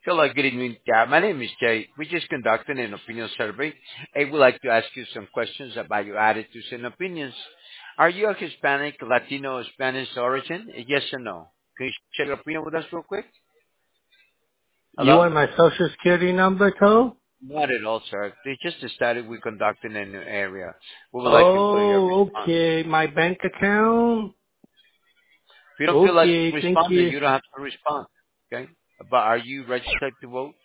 Hello, good evening. My name is Jay. We just conducted an opinion survey. I would like to ask you some questions about your attitudes and opinions. Are you a Hispanic, Latino, or Spanish origin? Yes or no? Can you share your opinion with us real quick? You Hello? want my social security number, Toe? Not at all, sir. They just decided we conducted in a new area. We would like to include your Oh, response. okay. My bank account? If you don't feel like Okay, thank responding, you. you don't have to respond. Okay? But are you registered to vote?